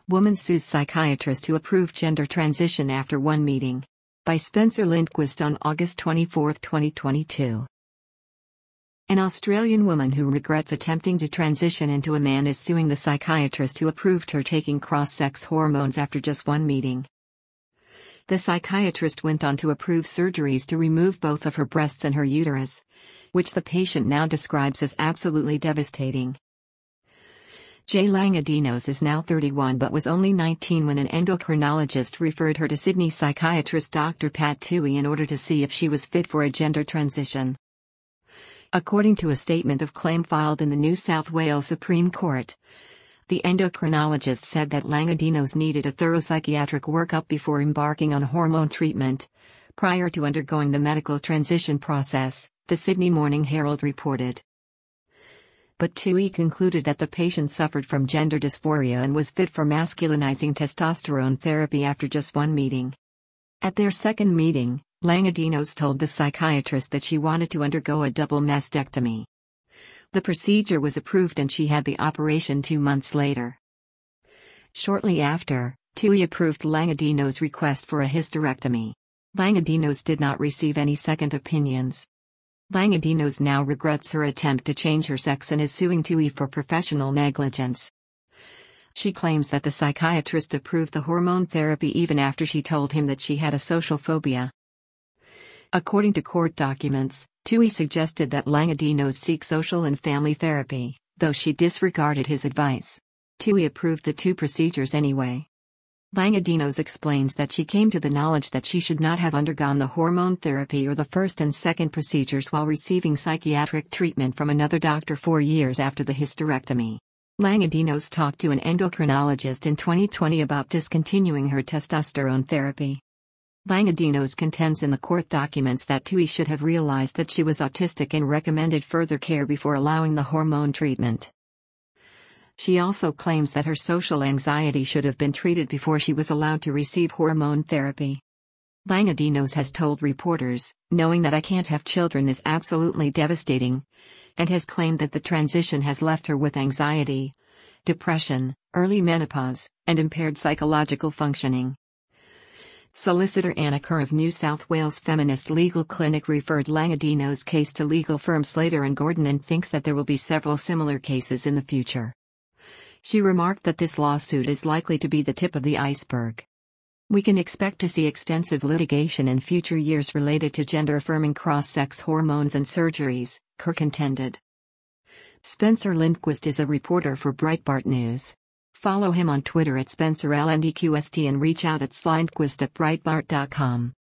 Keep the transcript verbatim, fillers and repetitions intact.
Woman sues psychiatrist who approved gender transition after one meeting. By Spencer Lindquist on August twenty-fourth, twenty twenty-two. An Australian woman who regrets attempting to transition into a man is suing the psychiatrist who approved her taking cross-sex hormones after just one meeting. The psychiatrist went on to approve surgeries to remove both of her breasts and her uterus, which the patient now describes as absolutely devastating. Jay Langadinos is now thirty-one but was only nineteen when an endocrinologist referred her to Sydney psychiatrist Doctor Pat Toohey in order to see if she was fit for a gender transition. According to a statement of claim filed in the New South Wales Supreme Court, the endocrinologist said that Langadinos needed a thorough psychiatric workup before embarking on hormone treatment, prior to undergoing the medical transition process, the Sydney Morning Herald reported. But Toohey concluded that the patient suffered from gender dysphoria and was fit for masculinizing testosterone therapy after just one meeting. At their second meeting, Langadinos told the psychiatrist that she wanted to undergo a double mastectomy. The procedure was approved and she had the operation two months later. Shortly after, Toohey approved Langadinos' request for a hysterectomy. Langadinos did not receive any second opinions. Langadinos now regrets her attempt to change her sex and is suing Toohey for professional negligence. She claims that the psychiatrist approved the hormone therapy even after she told him that she had a social phobia. According to court documents, Toohey suggested that Langadinos seek social and family therapy, though she disregarded his advice. Toohey approved the two procedures anyway. Langadinos explains that she came to the knowledge that she should not have undergone the hormone therapy or the first and second procedures while receiving psychiatric treatment from another doctor four years after the hysterectomy. Langadinos talked to an endocrinologist in twenty twenty about discontinuing her testosterone therapy. Langadinos contends in the court documents that Toohey should have realized that she was autistic and recommended further care before allowing the hormone treatment. She also claims that her social anxiety should have been treated before she was allowed to receive hormone therapy. Langadinos has told reporters, "Knowing that I can't have children is absolutely devastating," and has claimed that the transition has left her with anxiety, depression, early menopause, and impaired psychological functioning. Solicitor Anna Kerr of New South Wales Feminist Legal Clinic referred Langadinos' case to legal firm Slater and Gordon and thinks that there will be several similar cases in the future. She remarked that this lawsuit is likely to be the tip of the iceberg. We can expect to see extensive litigation in future years related to gender-affirming cross-sex hormones and surgeries, Kerr contended. Spencer Lindquist is a reporter for Breitbart News. Follow him on Twitter at Spencer L N D Q S T and reach out at slindquist at breitbart dot com.